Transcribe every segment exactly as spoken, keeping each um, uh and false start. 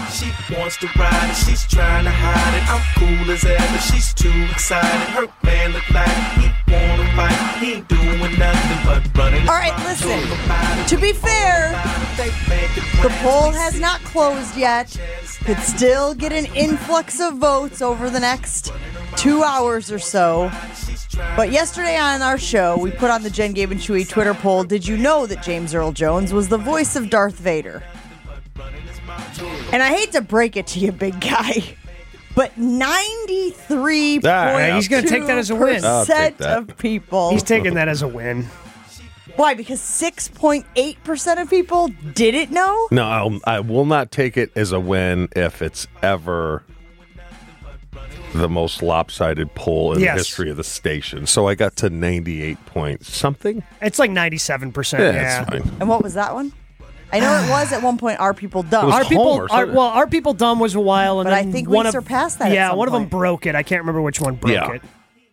She wants to ride and she's trying to hide it. I'm cool as ever, she's too excited. Her man look like he wanna fight. He ain't doing nothing but running. All right, listen. To be fair, the poll has not closed yet. Could still get an influx of votes over the next two hours or so. But yesterday on our show, we put on the Jen, Gabe, and Chewy Twitter poll, did you know that James Earl Jones was the voice of Darth Vader? And I hate to break it to you, big guy, but ninety-three point two percent Ah, he's going to take that as a win. I'll take that. of people. He's taking that as a win. Why? Because six point eight percent of people didn't know? No, I'll, I will not take it as a win if it's ever the most lopsided poll in Yes. the history of the station. So I got to ninety-eight point something. It's like ninety-seven percent. Yeah, Yeah. it's fine. And what was that one? I know it was at one point, Are People Dumb? It was Our people, Homer, our, so- well, our people dumb was a while, and But then I think we one of, surpassed that at Yeah, some one of them point. broke it. I can't remember which one broke Yeah. it.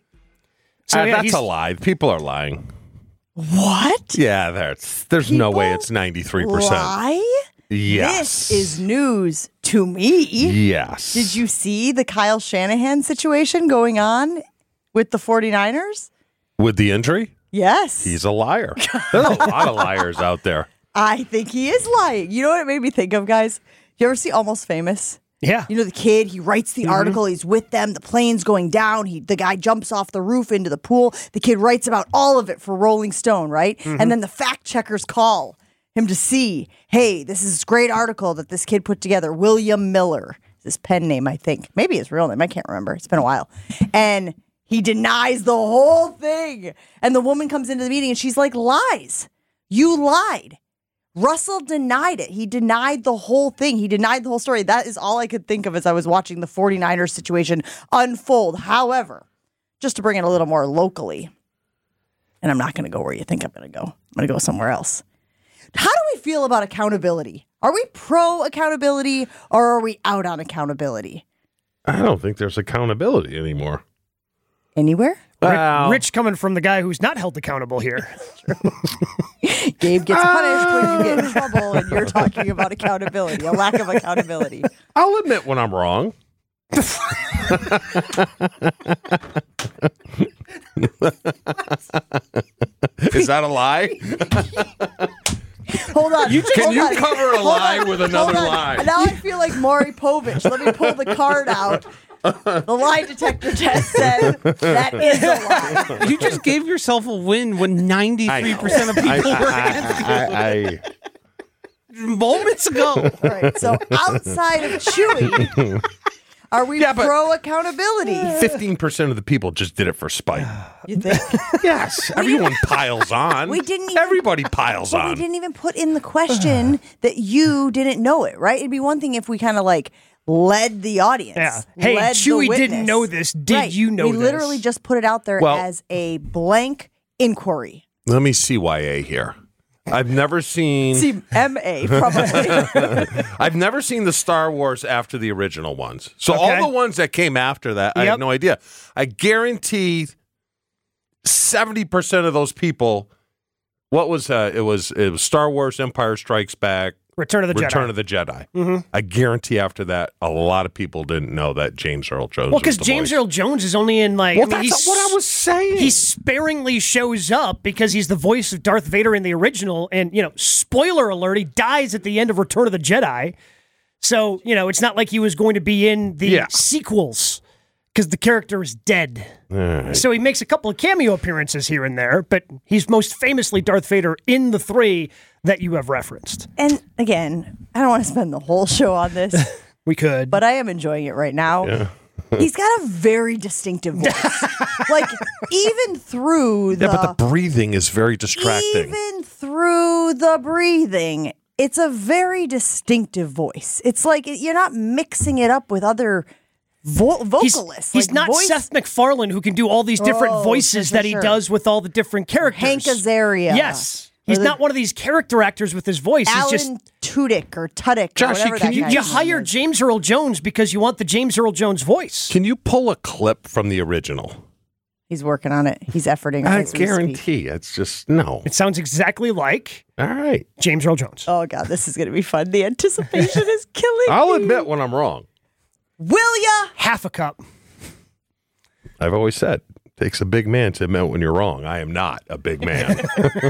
So Uh, yeah, that's he's- a lie. People are lying. What? Yeah, there's there's no way People it's ninety-three percent. Lie? Yes. This is news to me. Yes. Did you see the Kyle Shanahan situation going on with the 49ers? With the injury? Yes. He's a liar. There's a lot of liars out there. I think he is lying. You know what it made me think of, guys? You ever see Almost Famous? yeah. You know, the kid, he writes the article, he's with them, the plane's going down, he the guy jumps off the roof into the pool. The kid writes about all of it for Rolling Stone, right? And then the fact checkers call him to see, hey, this is this great article that this kid put together. William Miller, his pen name, I think. Maybe his real name, I can't remember. It's been a while. And he denies the whole thing. And the woman comes into the meeting and she's like, lies. You lied. Russell denied it. He denied the whole thing. He denied the whole story. That is all I could think of as I was watching the 49ers situation unfold. However, just to bring it a little more locally, and I'm not going to go where you think I'm going to go. I'm going to go somewhere else. How do we feel about accountability? Are we pro accountability or are we out on accountability? I don't think there's accountability anymore. Anywhere? Well, Rich coming from the guy who's not held accountable here. Gabe gets punished when you get in trouble and you're talking about accountability, a lack of accountability. I'll admit when I'm wrong. Is that a lie? Hold on. Can hold you on. cover a Hold lie on. with another Hold on. lie? Now I feel like Maury Povich. Let me pull the card out. The lie detector test said that is a lie. You just gave yourself a win when ninety-three percent of people I, were I, against I, I, moments ago. All right. So outside of Chewy, are we Yeah, but- pro accountability? fifteen percent of the people just did it for spite. You think? Yes, everyone piles on. We didn't even- Everybody piles But we on. didn't even put in the question that you didn't know it, right? It'd be one thing if we kind of like led the audience. Yeah. Hey, led the Chewy witness. didn't know this. Did Right. you know we this? We literally just put it out there Well- as a blank inquiry. Let me C Y A here. I've never seen. See, M A probably. I've never seen the Star Wars after the original ones. So Okay. all the ones that came after that, I Yep. have no idea. I guarantee seventy percent of those people. What was uh, it? Was it was Star Wars, Empire Strikes Back, Return of the Return Jedi. of the Jedi. I guarantee after that, a lot of people didn't know that James Earl Jones. Well, was because the James voice. Earl Jones is only in like. Well, I mean, that's he's- what I was saying. He sparingly shows up because he's the voice of Darth Vader in the original, and you know, spoiler alert, he dies at the end of Return of the Jedi. So you know, it's not like he was going to be in the Yeah. sequels because the character is dead. All right. So he makes a couple of cameo appearances here and there, but he's most famously Darth Vader in the three that you have referenced. And again, I don't want to spend the whole show on this, We could, but I am enjoying it right now. Yeah. He's got a very distinctive voice. Like, even through the, Yeah, but the breathing is very distracting. even through the breathing, it's a very distinctive voice. It's like you're not mixing it up with other vo- he's, vocalists. he's like not voice- Seth MacFarlane who can do all these different Oh, voices for that he sure. does with all the different characters. Hank Azaria. Yes. He's Or the- not one of these character actors with his voice. Alan He's just Tudyk or Tudyk Joshy, or whatever can that you- guy's you name hire is. James Earl Jones because you want the James Earl Jones voice. Can you pull a clip from the original? He's working on it. He's efforting. I as we speak. guarantee it's just no. It sounds exactly like All right. James Earl Jones. Oh God, this is going to be fun. The anticipation is killing I'll me. admit when I'm wrong. Will ya? Half a cup. I've always said, it takes a big man to admit when you're wrong. I am not a big man.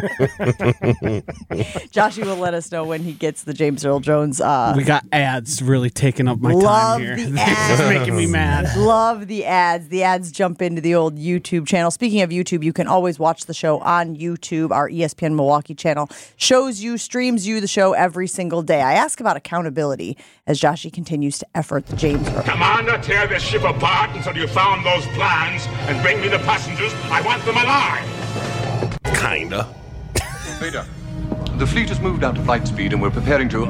Joshy will let us know when he gets the James Earl Jones. Uh, We got ads really taking up my Love time here. the This ads. is making me mad. Love the ads. The ads jump into the old YouTube channel. Speaking of YouTube, you can always watch the show on YouTube. Our E S P N Milwaukee channel shows you, streams you the show every single day. I ask about accountability as Joshy continues to effort the James Earl. Commander, tear this ship apart until you found those plans and bring me the passengers. I want them alive. Kinda. Vader, the fleet has moved out to flight speed and we're preparing to... You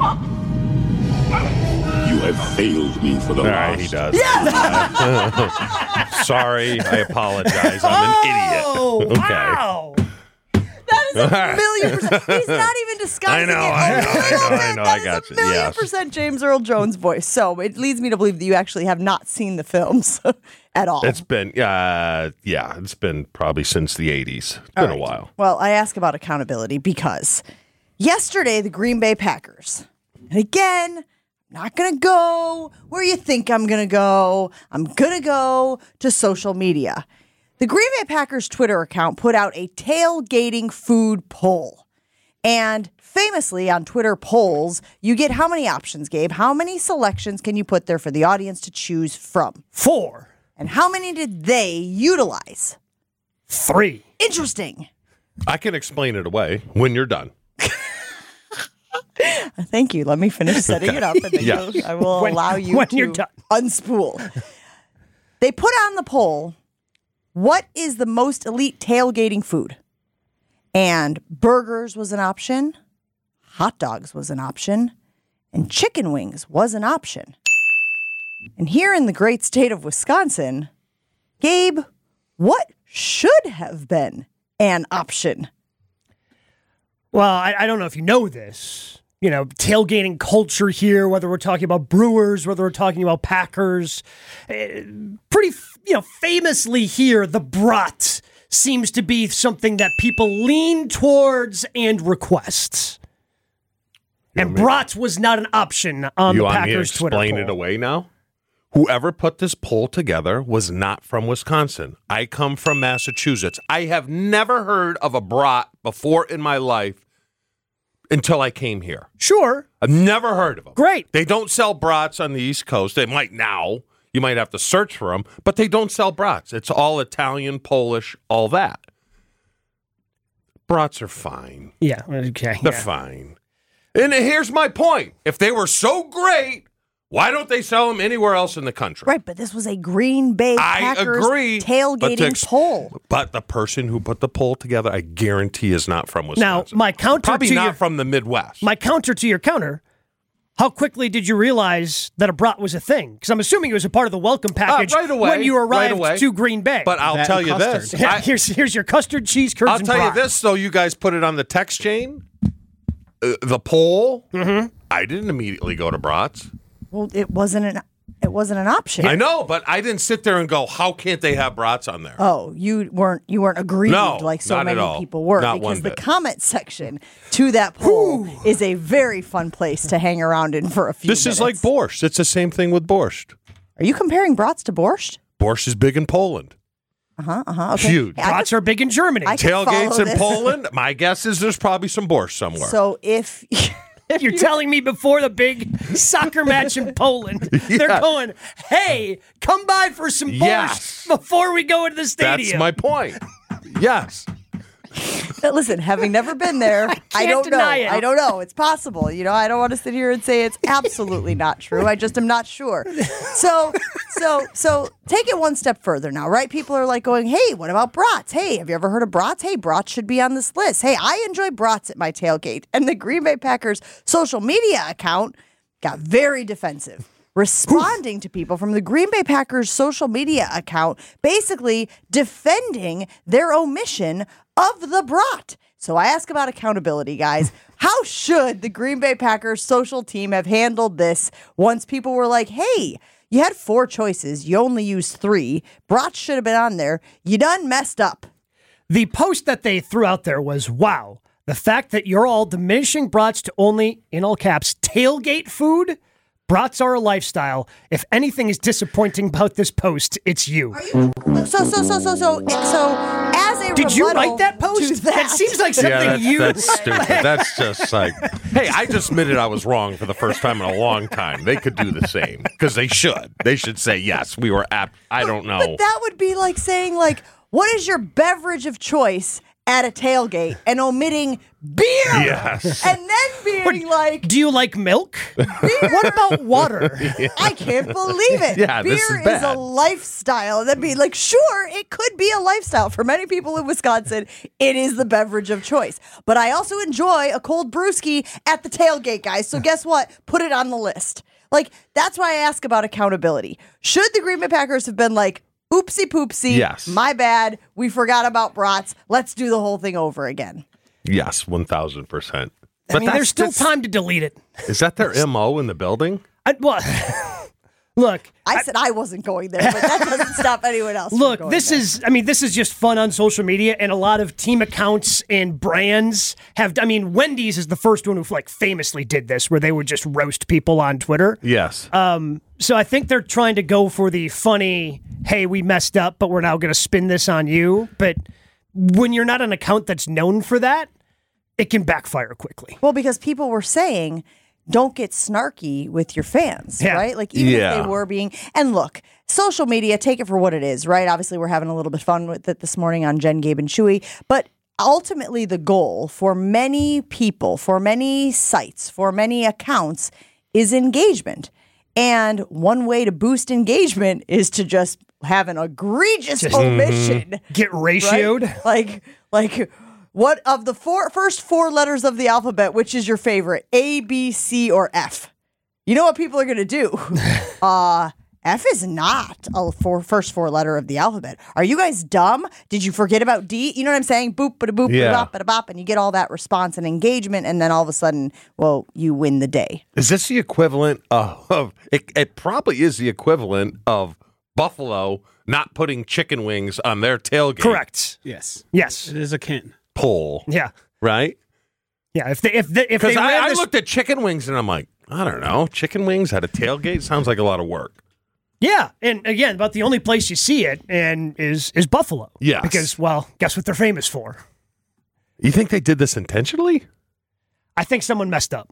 have failed me for the All last. right, he does. Sorry, I apologize. I'm an idiot. Oh, Okay. wow. That is a million percent. He's not even disguising I know, it. I know, a little I know, bit. I know, That I is got a you. million Yes. percent James Earl Jones voice. So it leads me to believe that you actually have not seen the films at all. It's been, uh, yeah, it's been probably since the eighties. It's been a right. while. Well, I ask about accountability because yesterday the Green Bay Packers, and again, I'm not going to go where you think I'm going to go. I'm going to go to social media. The Green Bay Packers Twitter account put out a tailgating food poll. And famously on Twitter polls, you get how many options, Gabe? How many selections can you put there for the audience to choose from? Four. And how many did they utilize? Three. Interesting. I can explain it away when you're done. Thank you. Let me finish setting it up, and then Yeah. you'll- I will When- allow you when to you're done. unspool. They put on the poll, what is the most elite tailgating food? And burgers was an option, hot dogs was an option, and chicken wings was an option. And here in the great state of Wisconsin, Gabe, what should have been an option? Well, I, I don't know if you know this. You know, tailgating culture here, whether we're talking about Brewers, whether we're talking about Packers. eh, pretty, you know, famously here, the brat seems to be something that people lean towards and request. And me- brat was not an option on You the want me to Packers Twitter explain poll. it away now? Whoever put this poll together was not from Wisconsin. I come from Massachusetts. I have never heard of a brat before in my life until I came here. Sure. I've never heard of them. Great. They don't sell brats on the East Coast. They might now. You might have to search for them, but they don't sell brats. It's all Italian, Polish, all that. Brats are fine. Yeah. Okay. They're yeah. fine. And here's my point. If they were so great, why don't they sell them anywhere else in the country? Right, but this was a Green Bay I Packers agree. but to tailgating ex- poll. But the person who put the poll together, I guarantee, is not from Now, Wisconsin. my counter Probably to not your, from the Midwest. my counter to your counter. How quickly did you realize that a brat was a thing? Because I'm assuming it was a part of the welcome package Uh, right away, when you right arrived away. to Green Bay. but I'll That tell and you custard. this. Yeah, I, here's here's your custard cheese curds I'll and tell you brat. this, though. You guys put it on the text chain. Uh, the poll. Mm-hmm. I didn't immediately go to brats. Well, it wasn't an it wasn't an option. I know, but I didn't sit there and go, "How can't they have brats on there?" Oh, you weren't you weren't aggrieved No, like so not at many all. people were Not because one the bit. comment section to that poll is a very fun place to hang around in for a few This is like minutes. borscht. It's the same thing with borscht. Are you comparing brats to borscht? Borscht is big in Poland. Uh-huh, uh-huh. Okay. Huge. Hey, I Brats are big in Germany. I can Tailgates follow in this. Poland. My guess is there's probably some borscht somewhere. So if if You're telling me before the big soccer match in Poland, they're Yeah. going, hey, come by for some borscht Yes. before we go into the stadium. That's my point. Yes. listen, having never been there, I, can't don't know. deny it. I don't know. It's possible. You know, I don't want to sit here and say it's absolutely not true. I just am not sure. So, so, so take it one step further now, right? People are like going, hey, what about brats? Hey, have you ever heard of brats? Hey, brats should be on this list. Hey, I enjoy brats at my tailgate. And the Green Bay Packers social media account got very defensive, responding to people from the Green Bay Packers social media account, basically defending their omission of the brat. So I ask about accountability, guys. How should the Green Bay Packers social team have handled this once people were like, hey, You had four choices. You only used three. Brats should have been on there. You done messed up. The post that they threw out there was, wow, the fact that you're all diminishing brats to only, in all caps, tailgate food? Brats are a lifestyle. If anything is disappointing about this post, it's you. So, so, so, so, so, so, as a Did you rebuttal write that post? to that, That seems like something Yeah, that's, you... that's stupid. That's just like, hey, I just admitted I was wrong for the first time in a long time. They could do the same because they should. They should say, yes, we were apt. I don't know. But that would be like saying, like, what is your beverage of choice at a tailgate and omitting beer? Yes. And then being like, Do you like milk? What about water? I can't believe it. Yeah, beer this is is, bad. a lifestyle. And then be like, sure, it could be a lifestyle. For many people in Wisconsin, it is the beverage of choice. But I also enjoy a cold brewski at the tailgate, guys. So guess what? Put it on the list. Like, that's why I ask about accountability. Should the Green Bay Packers have been like, oopsie poopsie, Yes. my bad, we forgot about brats, let's do the whole thing over again? Yes, one thousand percent. I But mean, that's- there's still that's- time to delete it. Is that their M O in the building? I, well, look, I said I wasn't going there, but that doesn't stop anyone else from Look, going this there. is, I mean, this is just fun on social media, and a lot of team accounts and brands have, I mean, Wendy's is the first one who, like, famously did this, where they would just roast people on Twitter. Yes. Um, so I think they're trying to go for the funny, hey, we messed up, but we're now going to spin this on you. But when you're not an account that's known for that, it can backfire quickly. Well, because people were saying, don't get snarky with your fans, Yeah. right? Like, even Yeah. if they were being, and look, social media, take it for what it is, right? Obviously, we're having a little bit of fun with it this morning on Jen, Gabe, and Chewy, but ultimately the goal for many people, for many sites, for many accounts is engagement. And one way to boost engagement is to just have an egregious omission. Get ratioed. Right? Like, like, what of the four first four letters of the alphabet, which is your favorite? A, B, C, or F? You know what people are going to do? uh, F is not a four, first four letter of the alphabet. Are you guys dumb? Did you forget about D? You know what I'm saying? Boop, bada boop, Yeah. bada bop, bada bop, and you get all that response and engagement, and then all of a sudden, well, you win the day. Is this the equivalent of, of it, it probably is the equivalent of Buffalo not putting chicken wings on their tailgate Correct. Yes. Yes. It is akin. pole, Yeah. right? Yeah. If they, if they, if they Because I, ran I this, looked at chicken wings and I'm like, I don't know, chicken wings at a tailgate sounds like a lot of work. yeah, and again, about the only place you see it and is is Buffalo. Yes. Because, well, guess what they're famous for? You think they did this intentionally? I think someone messed up.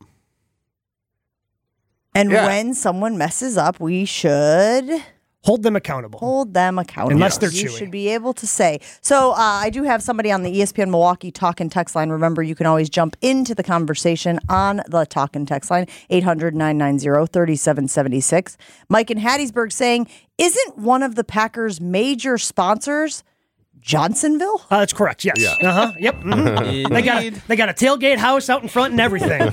And Yeah. when someone messes up, we should Hold them accountable. hold them accountable. Unless they're you Chewy. should be able to say. So uh, I do have somebody on the E S P N Milwaukee talk and text line. Remember, you can always jump into the conversation on the talk and text line, eight hundred, nine nine zero, three seven seven six. Mike in Hattiesburg saying, isn't one of the Packers' major sponsors Johnsonville? Uh, that's correct. Yes. Yeah. Uh huh. Yep. mhm. They got a, they got a tailgate house out in front and everything.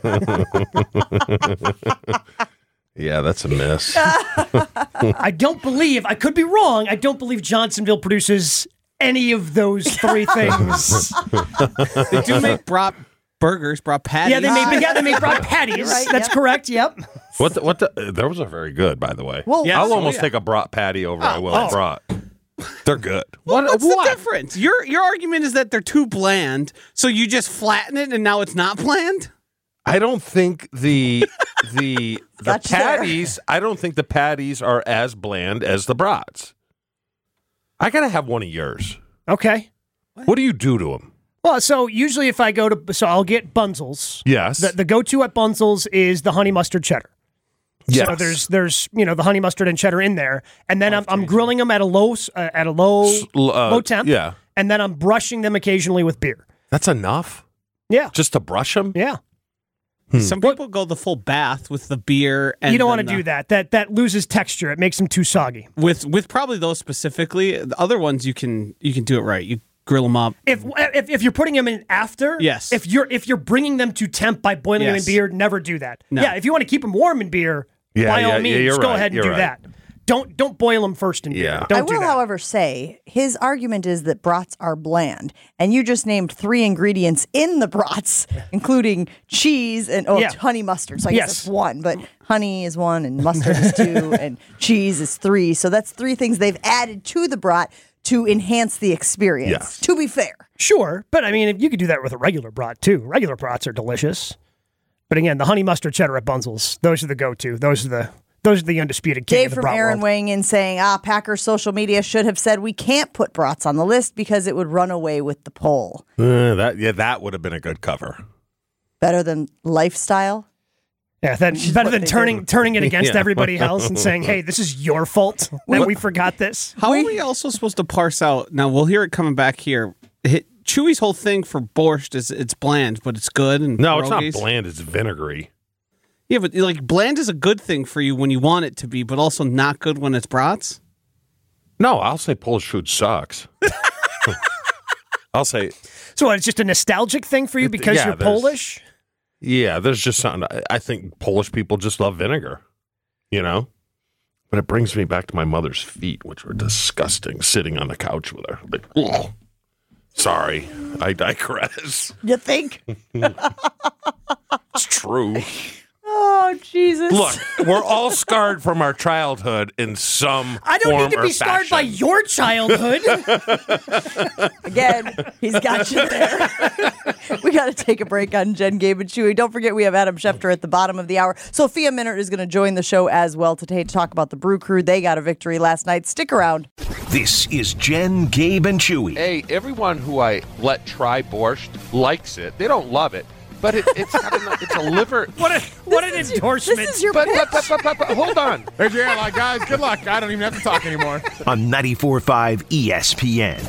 Yeah, that's a miss. I don't believe. I could be wrong. I don't believe Johnsonville produces any of those three things. They do make brat burgers, brat patties. yeah, they make yeah, they make brat patties. Right, That's yep. correct. Yep. What? The, what? The, uh, those are very good, by the way. Well, Yeah. I'll Oh, almost yeah. take a brat patty over I will oh. a brat. They're good. What, what's what? the difference? Your your argument is that they're too bland, so you just flatten it and now it's not bland? I don't think the the the Got you there. patties. I don't think the patties are as bland as the brats. I gotta have one of yours. Okay. What do you do to them? Well, so usually if I go to, so I'll get Bunzel's. Yes. The, the go-to at Bunzel's is the honey mustard cheddar. yes. So there's there's you know the honey mustard and cheddar in there, and then I'm, I'm grilling them at a low s- uh, at a low uh, low temp. yeah. And then I'm brushing them occasionally with beer. That's enough. Yeah. Just to brush them. Yeah. Some people go the full bath with the beer, and you don't want to then do the- that. That that loses texture. It makes them too soggy. with with probably those specifically. The other ones you can you can do it right. You grill them up. If, if if you're putting them in after, Yes. If you're if you're bringing them to temp by boiling them in Yes. beer, never do that. No. Yeah. If you want to keep them warm in beer, Yeah, by yeah, all yeah, means, you're go right, ahead and you're do right. that. don't don't boil them first and Yeah. don't I do will, that. however, say his argument is that brats are bland, and you just named three ingredients in the brats, including cheese and oh, Yeah. honey mustard. So I Yes. guess that's one, but honey is one, and mustard is two, and cheese is three. So that's three things they've added to the brat to enhance the experience. Yes. To be fair, Sure, but I mean, if you could do that with a regular brat too. Regular brats are delicious. But again, the honey mustard cheddar at Bunzel's, those are the go-to. Those are the those are the undisputed king Dave of the from brat Aaron world. weighing in saying, ah, Packers social media should have said we can't put brats on the list because it would run away with the poll. Uh, that yeah, that would have been a good cover. Better than lifestyle. Yeah, that, is better what than they turning turning it against Yeah. everybody else and saying, hey, this is your fault that we forgot this. How are we also supposed to parse out? Now we'll hear it coming back here. Hit, Chewy's whole thing for borscht is it's bland, but it's good. And No, it's not pierogies. bland. It's vinegary. Yeah, but like bland is a good thing for you when you want it to be, but also not good when it's brats. No, I'll say Polish food sucks. I'll say, So what, it's just a nostalgic thing for you because yeah, you're there's- Polish? yeah, there's just something. I- I think Polish people just love vinegar, you know? But it brings me back to my mother's feet, which were disgusting, sitting on the couch with her. Like, ugh. Sorry, I digress. You think? It's true. Oh, Jesus. Look, we're all scarred from our childhood in some I don't form need to or be scarred by fashion. your childhood. Again, he's got you there. We got to take a break on Jen, Gabe, and Chewy. Don't forget we have Adam Schefter at the bottom of the hour. Sophia Minnaert is going to join the show as well today to talk about the Brew Crew. They got a victory last night. Stick around. This is Jen, Gabe, and Chewy. Hey, everyone who I let try borscht likes it. They don't love it, but it, it's got a, it's a liver. what a, what an endorsement. This is your But, pitch. but, but, but, but, but hold on. Hey, yeah, like, guys, good luck. I don't even have to talk anymore. On ninety-four point five E S P N.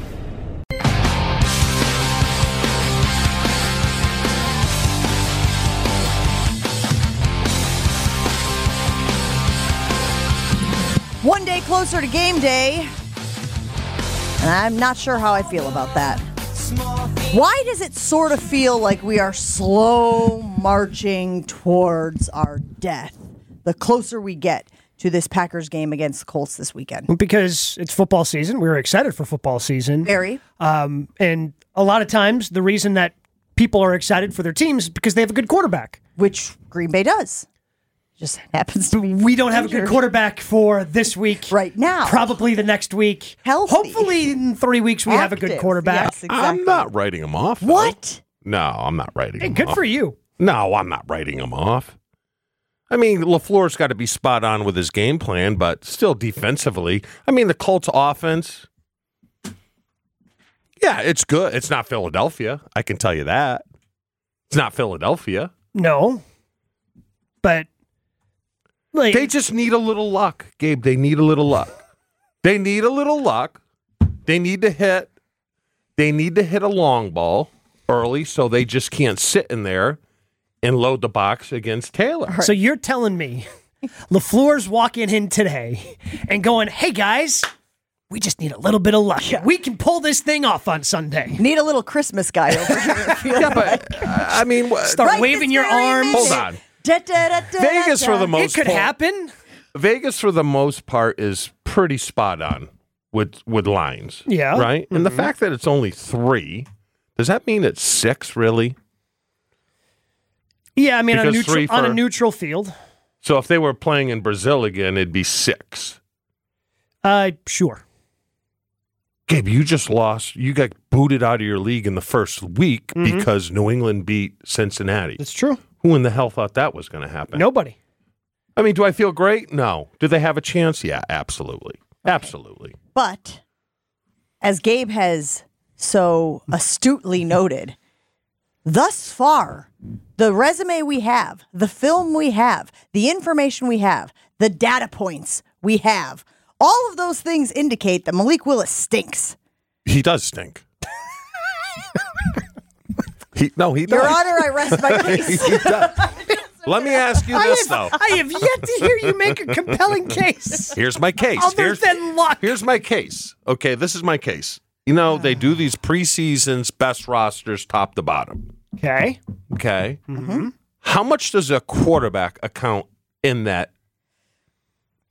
One day closer to game day, and I'm not sure how I feel about that. Why does it sort of feel like we are slow marching towards our death the closer we get to this Packers game against the Colts this weekend? Because it's football season. We were excited for football season. Very. Um, and a lot of times the reason that people are excited for their teams is because they have a good quarterback. Which Green Bay does. Just happens to be. We don't have a good injured quarterback for this week. right now. Probably the next week. Healthy. Hopefully in three weeks we have a good Active. quarterback. Yes, exactly. I'm not writing him off. though. What? No, I'm not writing Hey, him good off. for you. No, I'm not writing him off. I mean, LaFleur's got to be spot on with his game plan, but still defensively. I mean, the Colts offense, yeah, it's good. It's not Philadelphia. I can tell you that. It's not Philadelphia. No. But like They just need a little luck, Gabe. They need a little luck. They need a little luck. They need to hit. They need to hit a long ball early, so they just can't sit in there and load the box against Taylor. So you're telling me LaFleur's walking in today and going, hey, guys, we just need a little bit of luck. We can pull this thing off on Sunday. Need a little Christmas guy over here. I feel Yeah, like. but uh, I mean, wha- Start Right waving this your very arms. minute. hold on. Da, da, da, da, Vegas da. for the It most could part, happen. Vegas for the most part is pretty spot on with with lines. Yeah. Right? And the fact that it's only three, does that mean it's six really? Yeah, I mean, on a, Because neutral, three on a for- neutral field. So if they were playing in Brazil again, it'd be six. Uh, sure. Gabe, you just lost. You got booted out of your league in the first week because New England beat Cincinnati. It's true. Who in the hell thought that was going to happen? Nobody. I mean, do I feel great? No. Do they have a chance? Yeah, absolutely. Absolutely. But as Gabe has so astutely noted, thus far, the resume we have, the film we have, the information we have, the data points we have, all of those things indicate that Malik Willis stinks. He does stink. he, no, he does. Your Honor, I rest my case. He does. Let me ask you this, though. I have yet to hear you make a compelling case. Here's my case. Other Here's, than luck. here's my case. Okay, this is my case. You know, they do these preseasons, best rosters, top to bottom. Okay. Okay. Mm-hmm. How much does a quarterback account in that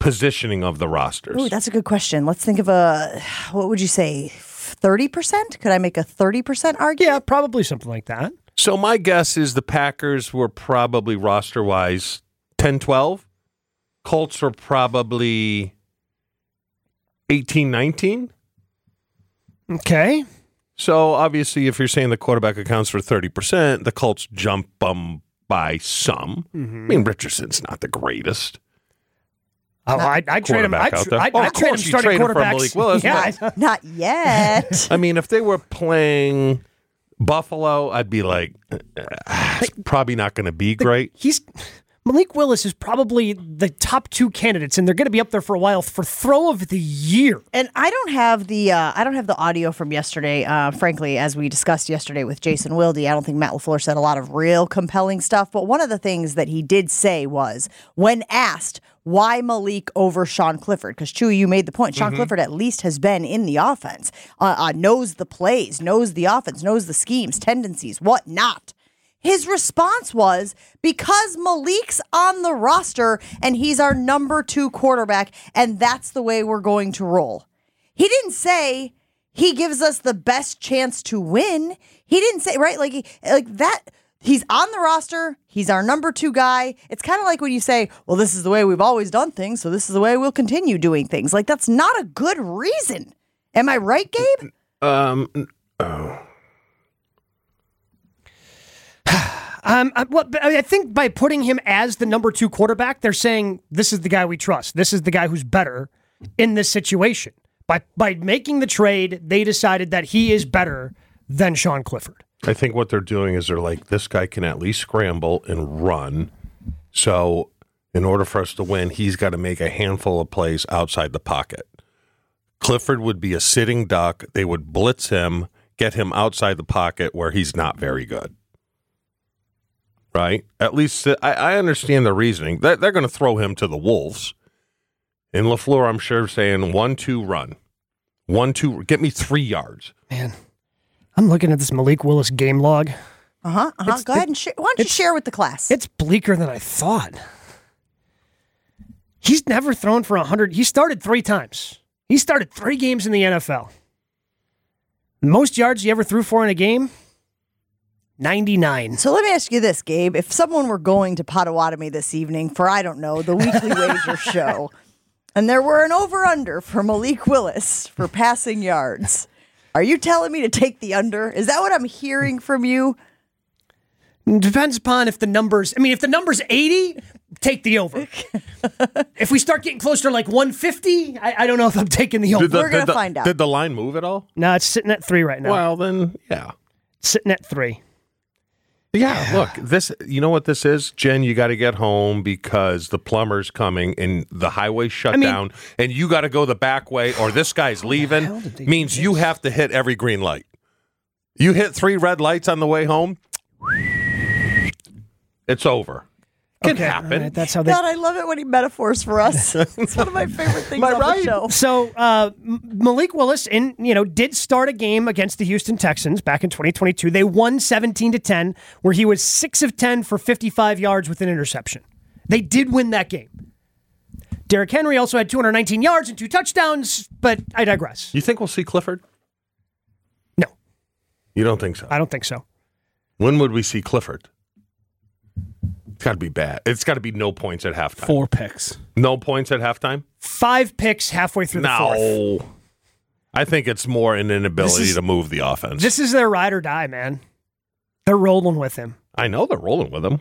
positioning of the rosters. Ooh, that's a good question. Let's think of a, what would you say, thirty percent? Could I make a thirty percent argument? Yeah, probably something like that. So my guess is the Packers were probably roster-wise ten twelve. Colts were probably eighteen nineteen. Okay. So obviously, if you're saying the quarterback accounts for thirty percent, the Colts jump them by some. Mm-hmm. I mean, Richardson's not the greatest. Oh, I'd, I'd trade him. quarterback I'd, out there. I'd, Oh, I'd of trade him course you starting trade him for quarterbacks. Malik Willis, yeah, but- I- Not yet. I mean, if they were playing Buffalo, I'd be like, ah, it's probably not going to be great. he's Malik Willis is probably the top two candidates, and they're going to be up there for a while for throw of the year. And I don't have the uh, I don't have the audio from yesterday. Uh, frankly, as we discussed yesterday with Jason Wilde, I don't think Matt LaFleur said a lot of real compelling stuff. But one of the things that he did say was, when asked why Malik over Sean Clifford, because Chewy, you made the point. Sean Mm-hmm. Clifford at least has been in the offense, uh, uh, knows the plays, knows the offense, knows the schemes, tendencies, whatnot. His response was, because Malik's on the roster and he's our number two quarterback, and that's the way we're going to roll. He didn't say he gives us the best chance to win. He didn't say, right, like, he, like that. He's on the roster. He's our number two guy. It's kind of like when you say, well, this is the way we've always done things, so this is the way we'll continue doing things. Like, that's not a good reason. Am I right, Gabe? Um, oh. Um, I, well, I think by putting him as the number two quarterback, they're saying this is the guy we trust. This is the guy who's better in this situation. By by making the trade, they decided that he is better than Sean Clifford. I think what they're doing is they're like, this guy can at least scramble and run. So in order for us to win, he's got to make a handful of plays outside the pocket. Clifford would be a sitting duck. They would blitz him, get him outside the pocket where he's not very good. Right? At least I, I understand the reasoning. They're, they're going to throw him to the wolves. And LaFleur, I'm sure, saying one, two, run. One, two, get me three yards. Man, I'm looking at this Malik Willis game log. Uh-huh, uh-huh. It's- Go ahead and share. Why don't you it's- share with the class? It's bleaker than I thought. He's never thrown for one hundred. He started three times. He started three games in the N F L. Most yards he ever threw for in a game? ninety-nine. So let me ask you this, Gabe. If someone were going to Potawatomi this evening for, I don't know, the weekly wager show, and there were an over-under for Malik Willis for passing yards, are you telling me to take the under? Is that what I'm hearing from you? Depends upon if the numbers, I mean, if the number's eighty, take the over. If we start getting closer to like one fifty, I, I don't know if I'm taking the over. Did the, We're gonna did the- find out. Did the line move at all? No, it's sitting at three right now. Well, then, yeah. Sitting at three. Yeah, look, this, you know what this is? Jen, you got to get home because the plumber's coming and the highway shut I mean- down and you got to go the back way or this guy's hell leaving. did they Means do you this? have to hit every green light. You hit three red lights on the way home, it's over. Can Okay, happen. all right, that's how they. God, I love it when he metaphors for us. It's one of my favorite things Am I on right? the show. So uh, M- Malik Willis, in you know, did start a game against the Houston Texans back in twenty twenty-two. They won seventeen to ten, where he was six of ten for fifty-five yards with an interception. They did win that game. Derrick Henry also had two hundred nineteen yards and two touchdowns, but I digress. You think we'll see Clifford? No, You don't think so? I don't think so. When would we see Clifford? It's got to be bad. It's got to be no points at halftime. Four picks. No points at halftime? Five picks halfway through the fourth. No. I think it's more an inability This is- to move the offense. This is their ride or die, man. They're rolling with him. I know they're rolling with him.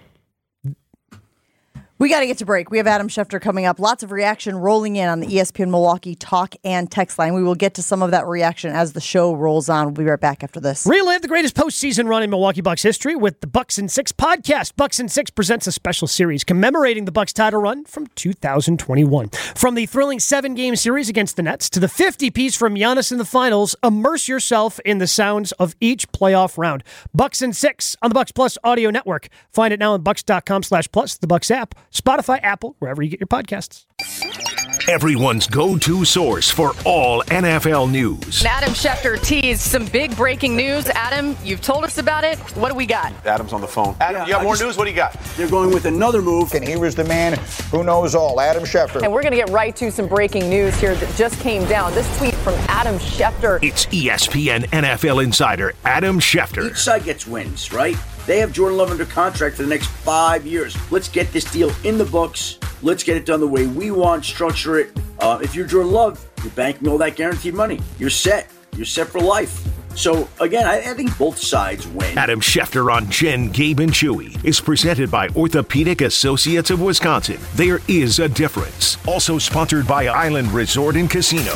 We got to get to break. We have Adam Schefter coming up. Lots of reaction rolling in on the E S P N Milwaukee talk and text line. We will get to some of that reaction as the show rolls on. We'll be right back after this. Relive the greatest postseason run in Milwaukee Bucks history with the Bucks in Six podcast. Bucks in Six presents a special series commemorating the Bucks title run from two thousand twenty-one. From the thrilling seven-game series against the Nets to the fifty-piece from Giannis in the finals, immerse yourself in the sounds of each playoff round. Bucks in Six on the Bucks Plus audio network. Find it now on bucks dot com slash plus, the Bucks app, Spotify, Apple, wherever you get your podcasts. everyone's go-to source for all N F L news. Adam Schefter teased some big breaking news. Adam, you've told us about it. What do we got? Adam's on the phone. Adam, yeah, you got more just, news? What do you got? They're going with another move. And here is the man who knows all, Adam Schefter. And we're going to get right to some breaking news here that just came down. This tweet from Adam Schefter. It's E S P N N F L insider Adam Schefter. Each side gets wins, right? They have Jordan Love under contract for the next five years. Let's get this deal in the books. Let's get it done the way we want, structure it. Uh, if you're Jordan Love, you're banking all that guaranteed money. You're set. You're set for life. So, again, I, I think both sides win. Adam Schefter on Jen, Gabe, and Chewy is presented by Orthopedic Associates of Wisconsin. There is a difference. Also sponsored by Island Resort and Casino.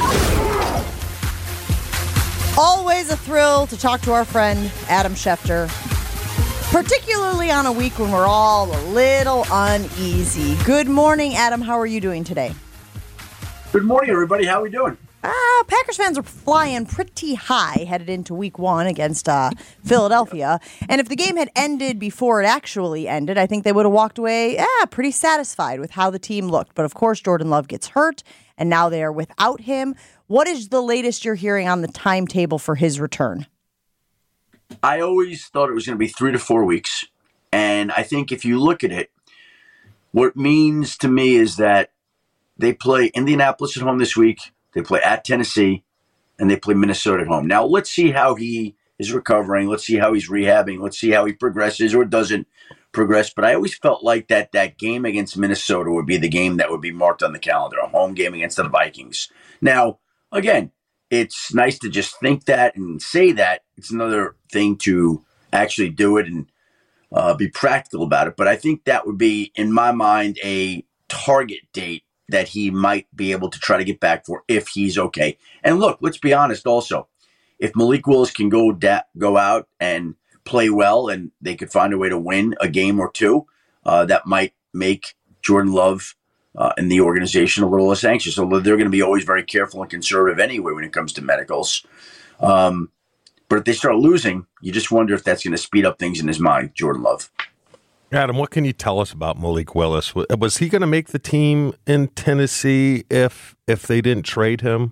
Always a thrill to talk to our friend Adam Schefter, particularly on a week when we're all a little uneasy. Good morning, Adam. How are you doing today? Good morning, everybody. How are we doing? Uh, Packers fans are flying pretty high headed into week one against uh, Philadelphia. And if the game had ended before it actually ended, I think they would have walked away yeah, pretty satisfied with how the team looked. But of course, Jordan Love gets hurt, and now they are without him. What is the latest you're hearing on the timetable for his return? I always thought it was going to be three to four weeks. And I think if you look at it, what it means to me is that they play Indianapolis at home this week. They play at Tennessee, and they play Minnesota at home. Now, let's see how he is recovering. Let's see how he's rehabbing. Let's see how he progresses or doesn't progress. But I always felt like that that game against Minnesota would be the game that would be marked on the calendar, a home game against the Vikings. Now, again, it's nice to just think that and say that. It's another thing to actually do it and uh, be practical about it. But I think that would be, in my mind, a target date that he might be able to try to get back for if he's okay. And look, let's be honest also. If Malik Willis can go da- go out and play well and they could find a way to win a game or two, uh, that might make Jordan Love uh, and the organization a little less anxious. Although they're going to be always very careful and conservative anyway when it comes to medicals. Um, but if they start losing, you just wonder if that's going to speed up things in his mind, Jordan Love. Adam, what can you tell us about Malik Willis? Was he going to make the team in Tennessee if if they didn't trade him?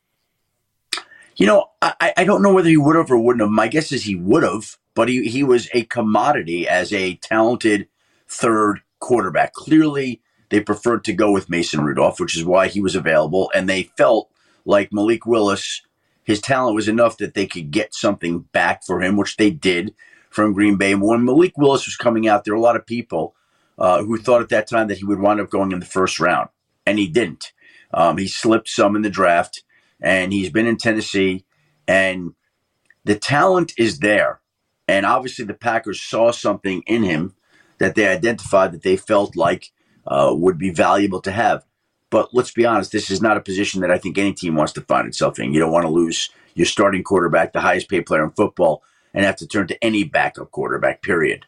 You know, I, I don't know whether he would have or wouldn't have. My guess is he would have, but he, he was a commodity as a talented third quarterback. Clearly, they preferred to go with Mason Rudolph, which is why he was available, and they felt like Malik Willis, his talent was enough that they could get something back for him, which they did from Green Bay. And when Malik Willis was coming out, there were a lot of people uh, who thought at that time that he would wind up going in the first round, and he didn't. Um, he slipped some in the draft, and he's been in Tennessee, and the talent is there. And obviously the Packers saw something in him that they identified that they felt like uh, would be valuable to have. But let's be honest, this is not a position that I think any team wants to find itself in. You don't want to lose your starting quarterback, the highest paid player in football, and have to turn to any backup quarterback, period.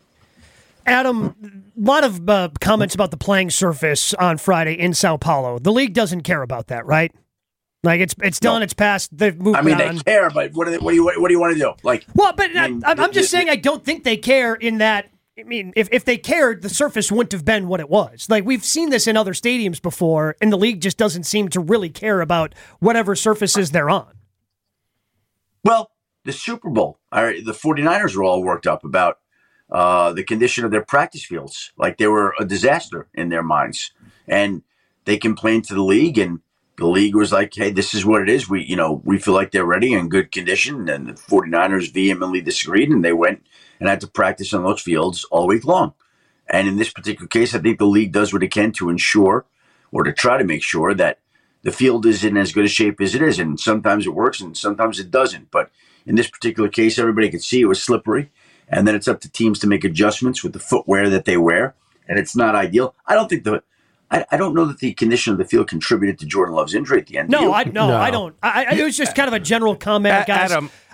Adam, a lot of uh, comments about the playing surface on Friday in Sao Paulo. The league doesn't care about that, right? Like, it's it's done, no. It's passed, they've moved on. I mean, on. They care, but what do, they, what, do you, what do you want to do? Like, Well, but I mean, I'm, I'm just the, saying I don't think they care in that, I mean, if, if they cared, the surface wouldn't have been what it was. Like, we've seen this in other stadiums before, and the league just doesn't seem to really care about whatever surfaces they're on. Well, the Super Bowl, all right, the 49ers were all worked up about uh, the condition of their practice fields. Like they were a disaster in their minds. And they complained to the league, and the league was like, hey, this is what it is. We, you know, we feel like they're ready and in good condition. And the 49ers vehemently disagreed, and they went and had to practice on those fields all week long. And in this particular case, I think the league does what it can to ensure or to try to make sure that the field is in as good a shape as it is. And sometimes it works and sometimes it doesn't. But in this particular case, everybody could see it was slippery. And then it's up to teams to make adjustments with the footwear that they wear. And it's not ideal. I don't think the I, I don't know that the condition of the field contributed to Jordan Love's injury at the end. No, I no, no, I don't. I, I, it was just kind of a general comment, guys. Adam,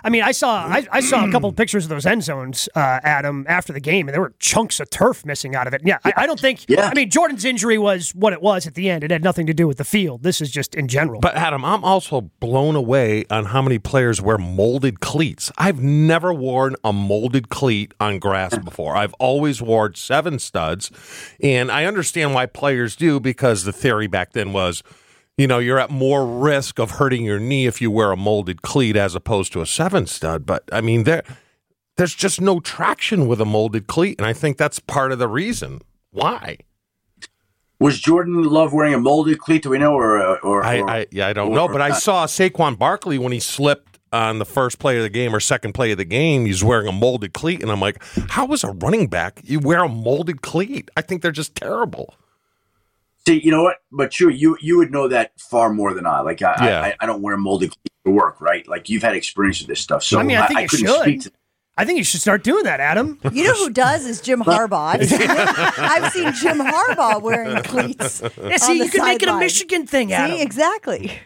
I mean, I saw I, I saw a couple of pictures of those end zones, uh, Adam, after the game, and there were chunks of turf missing out of it. Yeah, I, I don't think. Yeah. I mean, Jordan's injury was what it was at the end. It had nothing to do with the field. This is just in general. But Adam, I'm also blown away on how many players wear molded cleats. I've never worn a molded cleat on grass before. I've always worn seven studs, and I understand why players do, because the theory back then was, you know, you're at more risk of hurting your knee if you wear a molded cleat as opposed to a seven stud. But I mean, there, there's just no traction with a molded cleat, and I think that's part of the reason why. Was Jordan Love wearing a molded cleat? Do we know, or or, I, or I yeah, I don't or, know, but I not? saw Saquon Barkley when he slipped on the first play of the game or second play of the game. He's wearing a molded cleat, and I'm like, how is a running back you wear a molded cleat? I think they're just terrible. See, you know what? But sure, you you would know that far more than I. Like, I Yeah. I, I don't wear molded cleats to work, right? Like, you've had experience with this stuff, so I mean, I think you couldn't should. speak to. I think you should start doing that, Adam. You know who does is Jim Harbaugh. I've seen, I've seen Jim Harbaugh wearing cleats. Yeah, see, on the you can make it a sideline. Michigan thing, Adam. See, exactly.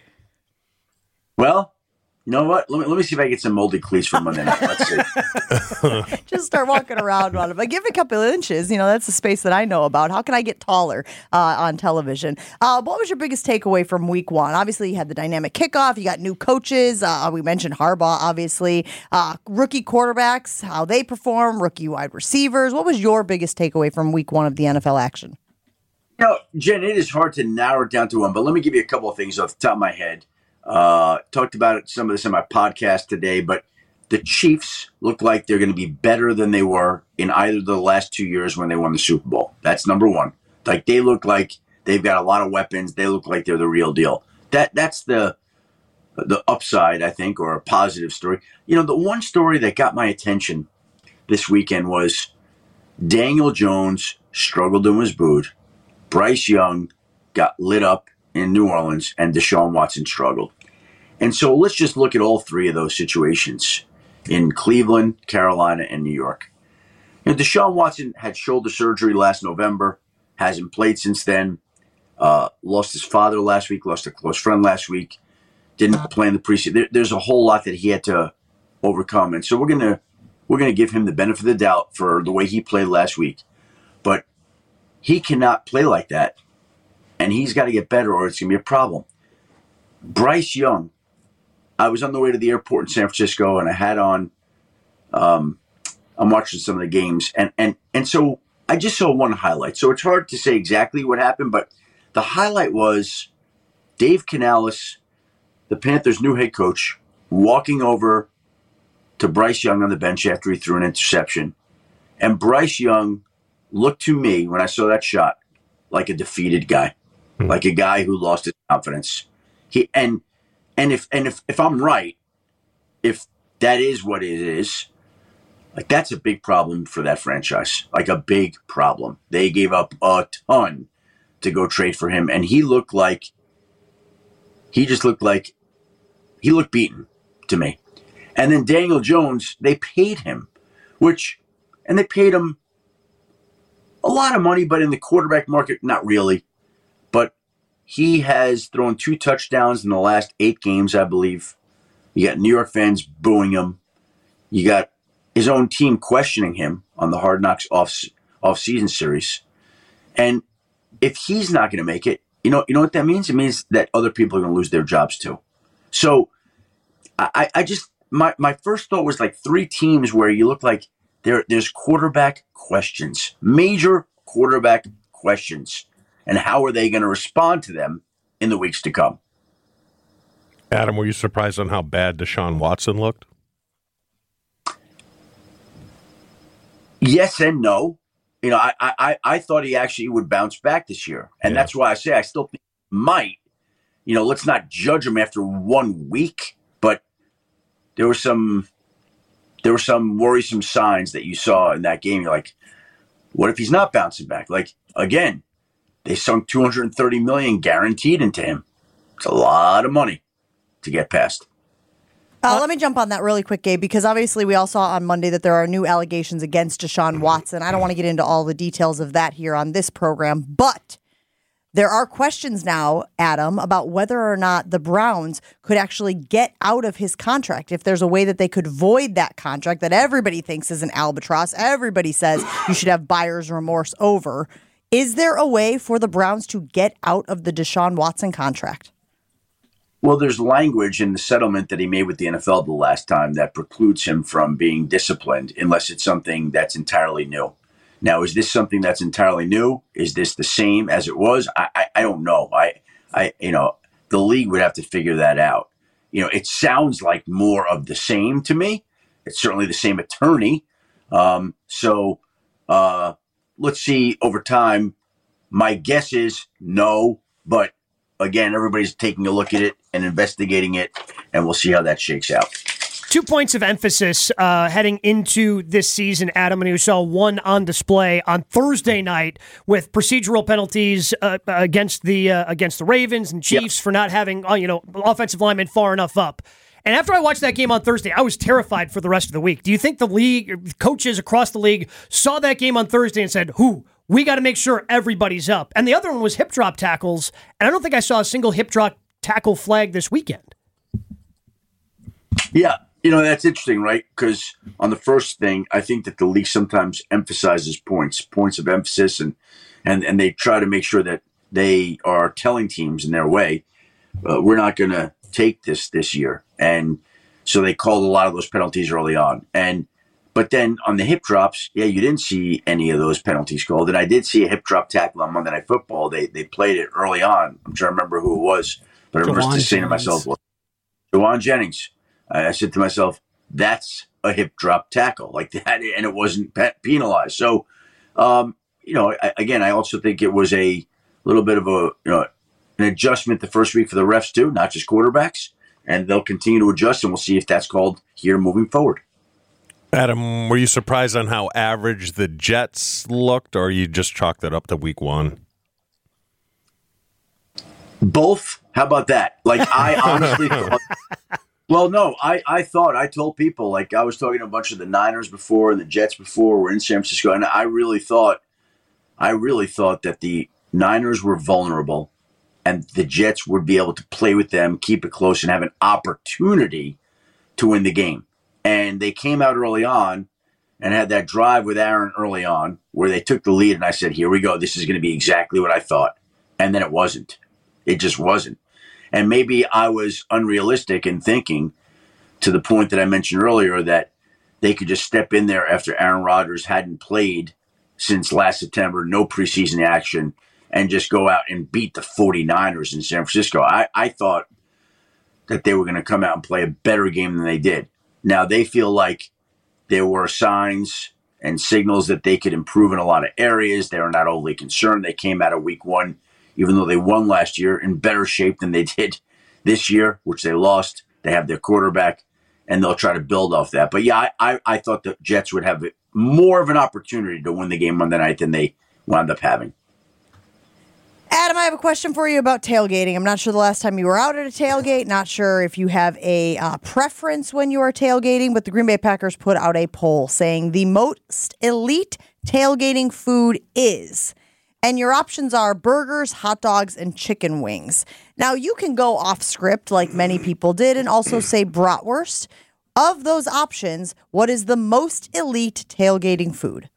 Well, you know what? Let me let me see if I get some molded cleats for Monday night. Let's see. Just start walking around on it. But give it a couple of inches. You know, that's the space that I know about. How can I get taller uh, on television? Uh, what was your biggest takeaway from week one? Obviously, you had the dynamic kickoff. You got new coaches. Uh, we mentioned Harbaugh, obviously. Uh, rookie quarterbacks, how they perform, rookie wide receivers. What was your biggest takeaway from week one of the N F L action? You know, Jen, it is hard to narrow it down to one, but let me give you a couple of things off the top of my head. Uh, talked about it, some of this in my podcast today, but the Chiefs look like they're going to be better than they were in either of the last two years when they won the Super Bowl. That's number one. Like, they look like they've got a lot of weapons. They look like they're the real deal. That that's the the upside, I think, or a positive story. You know, the one story that got my attention this weekend was Daniel Jones struggled and was booed. Bryce Young got lit up in New Orleans, and Deshaun Watson struggled. And so let's just look at all three of those situations in Cleveland, Carolina, and New York. You know, Deshaun Watson had shoulder surgery last November, hasn't played since then, uh, lost his father last week, lost a close friend last week, didn't play in the preseason. There, there's a whole lot that he had to overcome. And so we're going to we're going to give him the benefit of the doubt for the way he played last week. But he cannot play like that, and he's got to get better or it's going to be a problem. Bryce Young, I was on the way to the airport in San Francisco, and I had on, um, I'm watching some of the games, and, and, and so I just saw one highlight. So it's hard to say exactly what happened, but the highlight was Dave Canales, the Panthers' new head coach, walking over to Bryce Young on the bench after he threw an interception. And Bryce Young looked to me, when I saw that shot, like a defeated guy, mm-hmm. like a guy who lost his confidence. He and and if and if, if I'm right, if that is what it is, like that's a big problem for that franchise. Like a big problem. They gave up a ton to go trade for him, and he looked like he just looked like he looked beaten to me. And then Daniel Jones, they paid him, which and they paid him a lot of money, but in the quarterback market, not really. But he has thrown two touchdowns in the last eight games, I believe. You got New York fans booing him. You got his own team questioning him on the Hard Knocks off off-season series. And if he's not going to make it, you know, you know what that means? It means that other people are going to lose their jobs too. So I, I just my my first thought was like three teams where you look like there there's quarterback questions, major quarterback questions, and how are they going to respond to them in the weeks to come? Adam, were you surprised on how bad Deshaun Watson looked? Yes and no. You know, I I, I thought he actually would bounce back this year, and yeah. that's why I say I still think he might. You know, let's not judge him after one week, but there were some there were some worrisome signs that you saw in that game. You're like, what if he's not bouncing back? Like, again, they sunk two hundred thirty million dollars guaranteed into him. It's a lot of money to get past. Uh, let me jump on that really quick, Gabe, because obviously we all saw on Monday that there are new allegations against Deshaun Watson. I don't want to get into all the details of that here on this program, but There are questions now, Adam, about whether or not the Browns could actually get out of his contract. If there's a way that they could void that contract that everybody thinks is an albatross, everybody says you should have buyer's remorse over. Is there a way for the Browns to get out of the Deshaun Watson contract? Well, there's language in the settlement that he made with the N F L the last time that precludes him from being disciplined unless it's something that's entirely new. Now, is this something that's entirely new? Is this the same as it was? I, I, I don't know. I, I, you know, the league would have to figure that out. You know, it sounds like more of the same to me. It's certainly the same attorney. Um, so uh, let's see over time. My guess is no, but again, everybody's taking a look at it and investigating it, and we'll see how that shakes out. Two points of emphasis uh, heading into this season, Adam, and you saw one on display on Thursday night with procedural penalties uh, against the uh, against the Ravens and Chiefs yep. for not having uh, you know offensive linemen far enough up. And after I watched that game on Thursday, I was terrified for the rest of the week. Do you think the league, coaches across the league, saw that game on Thursday and said, "Who? We got to make sure everybody's up"? And the other one was hip drop tackles, and I don't think I saw a single hip drop tackle flag this weekend. Yeah. You know, that's interesting, right? Because on the first thing, I think that the league sometimes emphasizes points, points of emphasis, and and, and they try to make sure that they are telling teams in their way, uh, we're not going to take this this year. And so they called a lot of those penalties early on. And but then on the hip drops, yeah, you didn't see any of those penalties called. And I did see a hip drop tackle on Monday Night Football. They they played it early on. I'm trying to remember who it was, but I remember just saying to myself, well, Jawan Jennings. I said to myself, that's a hip drop tackle like that, and it wasn't penalized. So, um, you know, I, again, I also think it was a little bit of a, you know, an adjustment the first week for the refs too, not just quarterbacks, and they'll continue to adjust, and we'll see if that's called here moving forward. Adam, were you surprised on how average the Jets looked, or you just chalked it up to week one? Both. How about that? Like, I honestly thought. Well, no, I, I thought, I told people, like I was talking to a bunch of the Niners before and the Jets before, we're in San Francisco, and I really thought, I really thought that the Niners were vulnerable and the Jets would be able to play with them, keep it close, and have an opportunity to win the game. And they came out early on and had that drive with Aaron early on where they took the lead, and I said, here we go, this is going to be exactly what I thought. And then it wasn't. It just wasn't. And maybe I was unrealistic in thinking, to the point that I mentioned earlier, that they could just step in there after Aaron Rodgers hadn't played since last September, no preseason action, and just go out and beat the 49ers in San Francisco. I, I thought that they were going to come out and play a better game than they did. Now, they feel like there were signs and signals that they could improve in a lot of areas. They were not overly concerned. They came out of week one, even though they won last year, in better shape than they did this year, which they lost. They have their quarterback, and they'll try to build off that. But, yeah, I, I, I thought the Jets would have more of an opportunity to win the game Monday night than they wound up having. Adam, I have a question for you about tailgating. I'm not sure the last time you were out at a tailgate. Not sure if you have a uh, preference when you are tailgating, but the Green Bay Packers put out a poll saying the most elite tailgating food is... And your options are burgers, hot dogs, and chicken wings. Now, you can go off script like many people did and also say bratwurst. Of those options, what is the most elite tailgating food?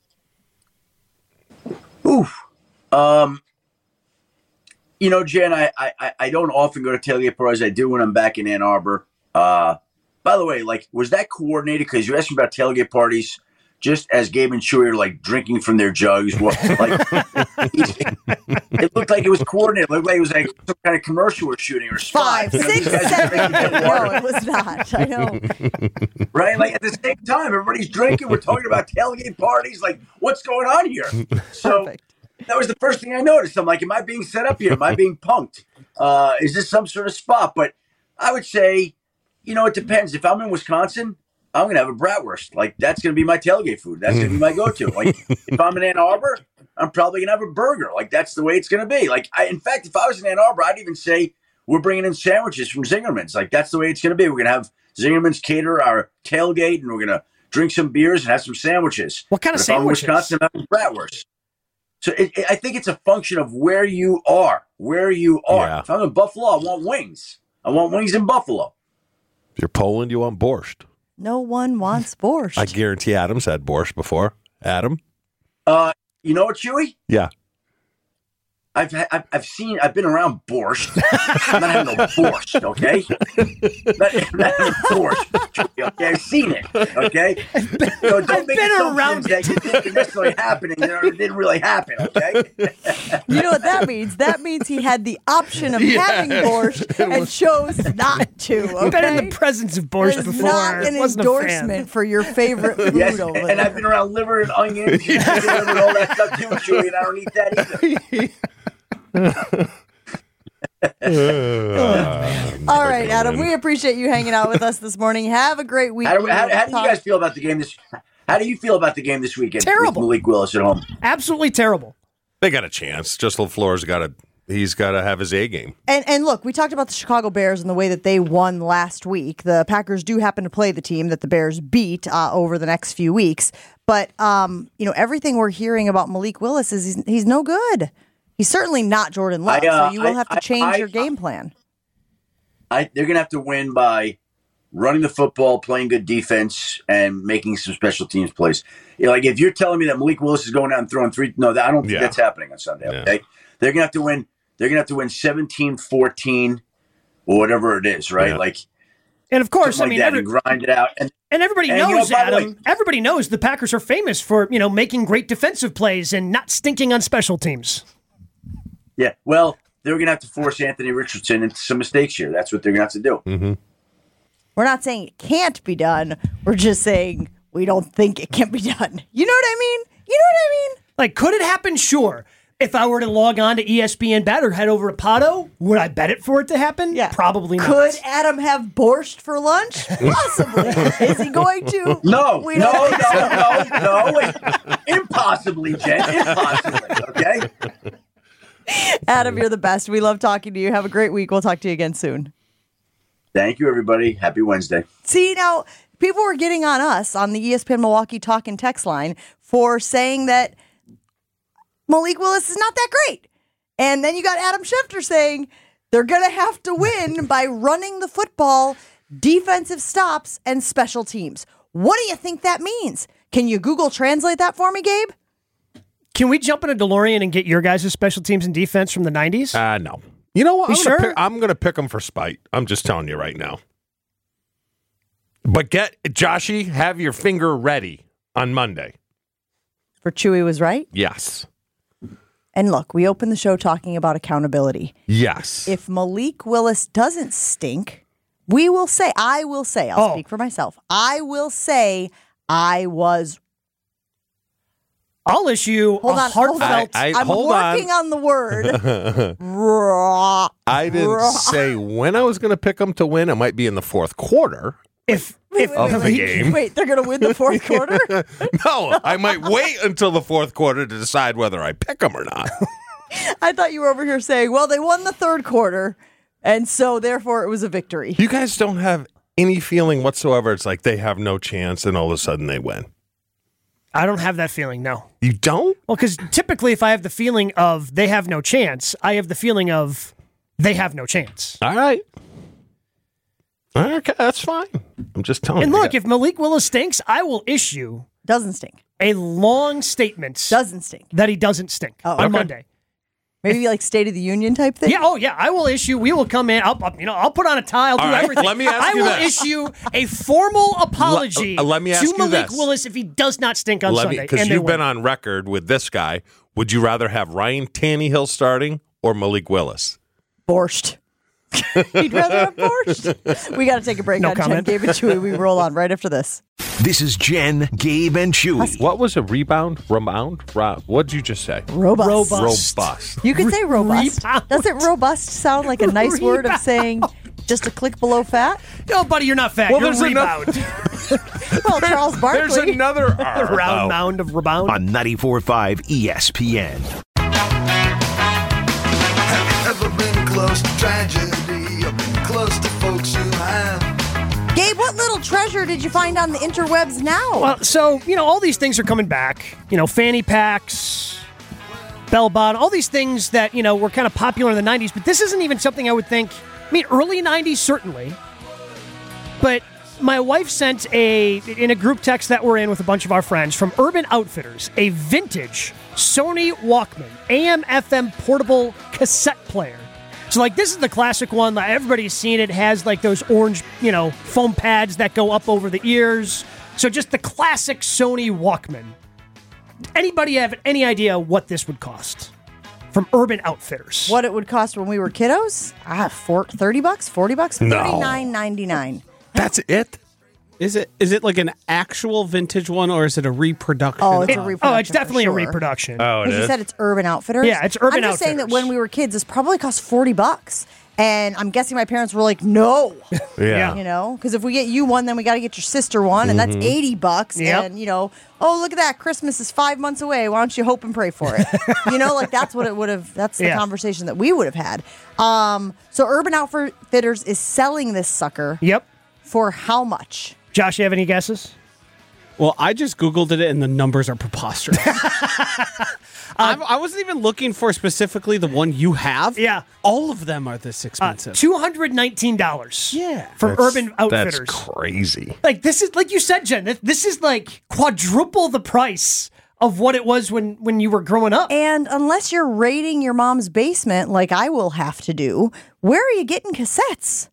Oof. Um, you know, Jen, I, I, I don't often go to tailgate parties. I do when I'm back in Ann Arbor. Uh, by the way, like, was that coordinated? Because you asked me about tailgate parties. Just as Gabe and Chewy are like drinking from their jugs, well, like it looked like it was coordinated. It looked like it was like some kind of commercial we're shooting or five, six, seven. No, it was not. I know, right? Like at the same time, everybody's drinking. We're talking about tailgate parties. Like, what's going on here? So Perfect. That was the first thing I noticed. I'm like, am I being set up here? Am I being punked? Uh, is this some sort of spot? But I would say, you know, it depends. If I'm in Wisconsin, I'm going to have a bratwurst. Like, that's going to be my tailgate food. That's going to be my go-to. Like, if I'm in Ann Arbor, I'm probably going to have a burger. Like, that's the way it's going to be. Like, I, in fact, if I was in Ann Arbor, I'd even say we're bringing in sandwiches from Zingerman's. Like, that's the way it's going to be. We're going to have Zingerman's cater our tailgate, and we're going to drink some beers and have some sandwiches. What kind but of sandwiches? If I'm in Wisconsin, I'm having bratwurst. So it, it, I think it's a function of where you are, where you are. Yeah. If I'm in Buffalo, I want wings. I want wings in Buffalo. If you're Poland, you want borscht. No one wants borscht. I guarantee Adam's had borscht before. Adam? Uh, you know what, Chewy? Yeah. I've had, I've, I've seen, I've been around borscht. I'm not having no borscht, okay? not, not having borscht, okay? I've seen it, okay? So don't I've make been assumptions around that you think is necessarily happening that it didn't really happen, okay? You know what that means? That means he had the option of Yeah. having borscht and chose not to. Okay? I've been in the presence of borscht That is before. not an Wasn't a fan. endorsement for your favorite food Yes, over and there. I've been around liver and onions and liver and all that stuff too, Chewy, and I don't eat that either. All right, Adam, we appreciate you hanging out with us this morning. Have a great week. How do, how, how do you guys feel about the game this? How do you feel about the game this weekend? Terrible. With Malik Willis at home. Absolutely terrible. They got a chance. Just LaFleur's got to, he's got to have his A game. And and look, we talked about the Chicago Bears and the way that they won last week. The Packers do happen to play the team that the Bears beat uh, over the next few weeks. But um, you know, everything we're hearing about Malik Willis is he's, he's no good. He's certainly not Jordan Love, I, uh, so you will I- have to I- change I- your game plan. I, they're going to have to win by running the football, playing good defense, and making some special teams plays. You know, like if you're telling me that Malik Willis is going out and throwing three, no, I don't think Yeah. that's happening on Sunday. Yeah. Okay, they're going to have to win. They're going to have to win seventeen fourteen or whatever it is, right? Yeah. Like, And of course, I something mean, like that, every, and grind it out. And and everybody And, you know, knows, by the way- Adam, everybody knows the Packers are famous for, you know, making great defensive plays and not stinking on special teams. yeah, well, they're going to have to force Anthony Richardson into some mistakes here. That's what they're going to have to do. Mm-hmm. We're not saying it can't be done. We're just saying we don't think it can be done. You know what I mean? You know what I mean? Like, could it happen? Sure. If I were to log on to E S P N Bet or head over to Pato, would I bet it for it to happen? Yeah. Probably not. Could Adam have borscht for lunch? Possibly. Is he going to? No, We no, don't think no, no, no, wait. Impossibly, Jen. Impossibly, okay? Adam, you're the best. We love talking to you. Have a great week. We'll talk to you again soon. Thank you, everybody. Happy Wednesday. See, now, people were getting on us on the E S P N Milwaukee talk and text line for saying that Malik Willis is not that great. And then you got Adam Schefter saying they're going to have to win by running the football, defensive stops, and special teams. What do you think that means? Can you Google Translate that for me, Gabe? Can we jump in a DeLorean and get your guys' special teams and defense from the nineties? Uh, no. You know what? You I'm gonna sure? pick- I'm going to pick them for spite. I'm just telling you right now. But get, Joshy, have your finger ready on Monday. For Chewy was right. Yes. And look, we opened the show talking about accountability. Yes. If Malik Willis doesn't stink, we will say, I will say, I'll Oh. speak for myself. I will say I was. I'll issue Hold a on, hold on. heartfelt. I- I'm hold on. working on, the word. Raw. I didn't Raw. say when I was going to pick them to win. It might be in the fourth quarter. if Wait, if wait, of wait, the wait. game. Wait, they're going to win the fourth quarter? No, I might wait until the fourth quarter to decide whether I pick them or not. I thought you were over here saying, well, they won the third quarter, and so therefore it was a victory. You guys don't have any feeling whatsoever. It's like they have no chance, and all of a sudden they win. I don't have that feeling, no. You don't? Well, because typically if I have the feeling of they have no chance, I have the feeling of they have no chance. All right. Okay, that's fine. I'm just telling And you. look, if Malik Willis stinks, I will issue Doesn't stink. a long statement Doesn't stink. that he doesn't stink Oh, on okay. Monday. Maybe like State of the Union type thing? Yeah, oh yeah, I will issue. We will come in. I'll, I'll- you know, I'll put on a tie. I'll do All right, everything. let me ask I you will this. issue a formal apology uh, let me ask to you Malik this. Willis if he does not stink on Let Sunday. Because and they you've been win. on record with this guy. Would you rather have Ryan Tannehill starting or Malik Willis? Borscht. You'd rather have borscht? We got to take a break No on Jen, comment. Gabe, and Chewy. We roll on right after this. This is Jen, Gabe, and Chewy. What was a rebound? Rebound? Ro- What'd you just say? Robust. Robust. Robust. You could say robust. Rebound. Doesn't robust sound like a nice word of saying just a click below fat? No, buddy, you're not fat. Well, you're there's rebound. Well, Charles There's Barkley. another R. Round mound of rebound. On ninety-four point five E S P N. Ever been close to tragedy or been close to folks who have? Gabe, what little treasure did you find on the interwebs now? Well, so, you know, all these things are coming back. You know, fanny packs, bell bottom, all these things that, you know, were kind of popular in the nineties, but this isn't even something I would think, I mean, early nineties, certainly. But my wife sent a, in a group text that we're in with a bunch of our friends, from Urban Outfitters, a vintage Sony Walkman, A M F M portable cassette player. So, like, this is the classic one. Like, everybody's seen it. It has, like, those orange, you know, foam pads that go up over the ears. So just the classic Sony Walkman. Anybody have any idea what this would cost? From Urban Outfitters. What it would cost when we were kiddos? Ah, four, thirty bucks, forty bucks, No. thirty-nine ninety-nine. That's it? Is it is it like an actual vintage one, or is it a reproduction? Oh, it's a of- reproduction. Oh, it's definitely for a sure. reproduction. Oh, it Because you is? said it's Urban Outfitters. Yeah, it's Urban I'm just saying that Outfitters. when we were kids, this probably cost forty bucks. And I'm guessing my parents were like, no. Yeah. You know, because if we get you one, then we got to get your sister one, and that's Mhm. eighty bucks. Yep. And, you know, oh, look at that. Christmas is five months away. Why don't you hope and pray for it? You know, like that's what it would have, that's the Yeah. conversation that we would have had. Um, so Urban Outfitters is selling this sucker Yep. for how much? Josh, you have any guesses? Well, I just Googled it, and the numbers are preposterous. I'm, I wasn't even looking for specifically the one you have. Yeah. All of them are this expensive. two hundred nineteen dollars. Yeah. From That's- Urban Outfitters. That's crazy. Like, this is, like you said, Jen, th- this is like quadruple the price of what it was when, when you were growing up. And unless you're raiding your mom's basement, like I will have to do, where are you getting cassettes?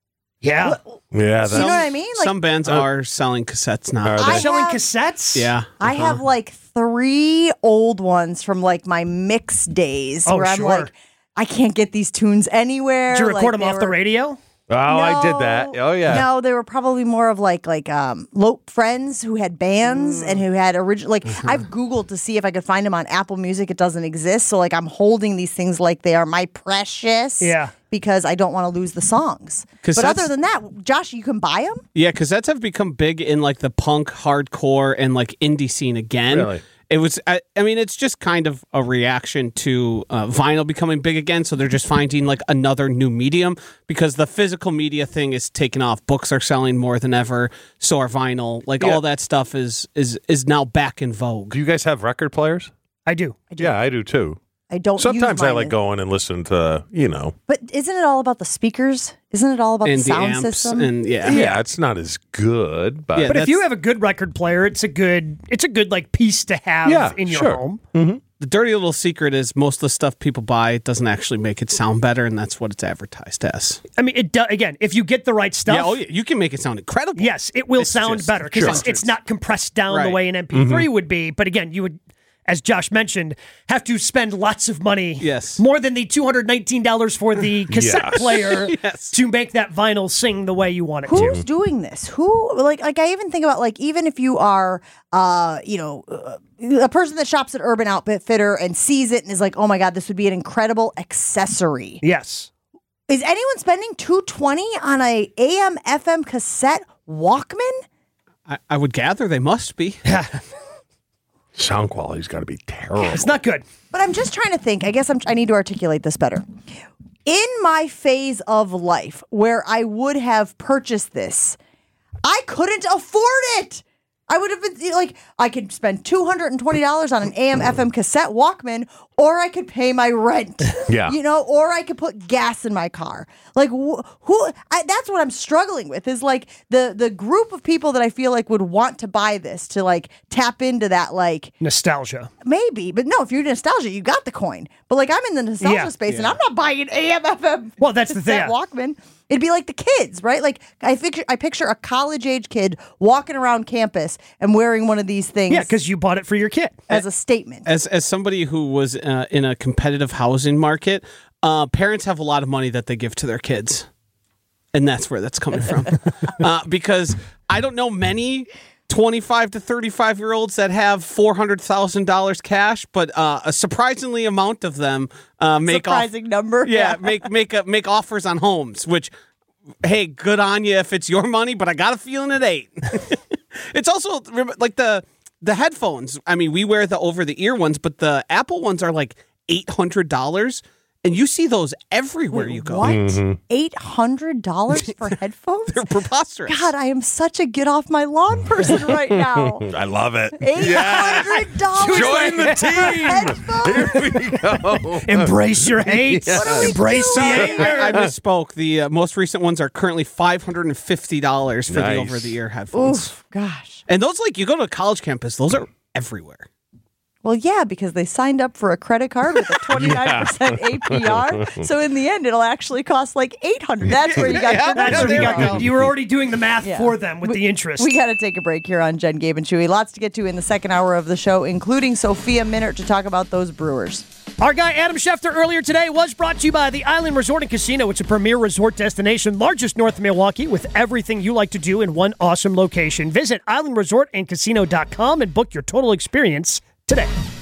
Yeah. Yeah, You know what I mean? Like, Some bands are selling cassettes now. Are They're I selling have- cassettes? Yeah. I uh-huh. have like three old ones from like my mix days Oh, where I'm sure. like, I can't get these tunes anywhere. Did you record Like, them they off the were- radio? Oh, I did that. No. Oh, yeah. No, they were probably more of like like um Lope friends who had bands and who had original like Mm-hmm. I've Googled to see if I could find them on Apple Music. It doesn't exist. So like I'm holding these things like they are my precious. Yeah. Because I don't want to lose the songs. 'Cause But other that's- than that, Josh, you can buy them? Yeah, cassettes have become big in like the punk, hardcore, and like indie scene again. Really? It was, I, I mean, it's just kind of a reaction to uh, vinyl becoming big again. So they're just finding like another new medium because the physical media thing is taking off. Books are selling more than ever. So are vinyl. Like Yeah. all that stuff is is is now back in vogue. Do you guys have record players? I do. Yeah, I do too. I don't use Sometimes I mine. like going and listen to, you know. But isn't it all about the speakers? Isn't it all about And the the sound amps system? and yeah. Yeah, it's not as good, but Yeah, But if you that's- have a good record player, it's a good it's a good like piece to have Yeah, in your sure. home. The dirty little secret is most of the stuff people buy doesn't actually make it sound better, and that's what it's advertised as. I mean, it do, again, if you get the right stuff, Yeah, oh yeah, you can make it sound incredible. yes, it will It's sound just better because it's, hundreds. it's not compressed down the Right. way an M P three would be. But again, you would, as Josh mentioned, have to spend lots of money. Yes. More than the two hundred nineteen dollars for the cassette Yes. player Yes. to make that vinyl sing the way you want it Who's to. doing this? Who like like I even think about like even if you are uh you know uh, a person that shops at Urban Outfitter and sees it and is like, oh my god, this would be an incredible accessory. Yes. Is anyone spending two twenty on a A M F M cassette Walkman? I, I would gather they must be. sound quality's got to be terrible. It's not good. But I'm just trying to think. I guess I'm, I need to articulate this better. In my phase of life where I would have purchased this, I couldn't afford it. I would have been like, I could spend two hundred twenty dollars on an A M F M cassette Walkman, or I could pay my rent. Yeah. You know, or I could put gas in my car. Like, wh- who, I, that's what I'm struggling with is like the, the group of people that I feel like would want to buy this to like tap into that, like, Nostalgia. maybe. But no, if you're nostalgia, you got the coin. But like, I'm in the nostalgia Yeah. space and I'm not buying an A M F M Well, that's the cassette thing. Walkman. It'd be like the kids, right? Like I picture, I picture a college age kid walking around campus and wearing one of these things. Yeah, because you bought it for your kid. as a statement. As as somebody who was uh, in a competitive housing market, uh, parents have a lot of money that they give to their kids, and that's where that's coming from. uh, because I don't know many twenty-five to thirty-five year olds that have four hundred thousand dollars cash, but uh, a surprisingly amount of them uh, make off, Surprising number. yeah make make uh, make offers on homes. Which, hey, good on you if it's your money, but I got a feeling it ain't. It's also rem- like the the headphones. I mean, we wear the over the ear ones, but the Apple ones are like eight hundred dollars. And you see those everywhere you go. What? Mm-hmm. eight hundred dollars for headphones? They're preposterous. God, I am such a get off my lawn person right now. I love it. eight hundred dollars Join the team. Here we go. Embrace your hate. Yeah. Embrace the I, anger. I misspoke. The uh, most recent ones are currently five hundred fifty dollars for Nice. the over-the-ear headphones. Oof, gosh. And those, like, you go to a college campus, those are everywhere. Well, yeah, because they signed up for a credit card with a twenty-nine percent A P R. So in the end, it'll actually cost like eight hundred dollars. That's where you got Yeah, the That's Yeah, what you there got. we go. You were already doing the math Yeah. for them with We- the interest. We got to take a break here on Jen, Gabe, and Chewy. Lots to get to in the second hour of the show, including Sophia Minert to talk about those Brewers. Our guy Adam Schefter earlier today was brought to you by the Island Resort and Casino. It's a premier resort destination, largest north of Milwaukee, with everything you like to do in one awesome location. Visit island resort and casino dot com and book your total experience today.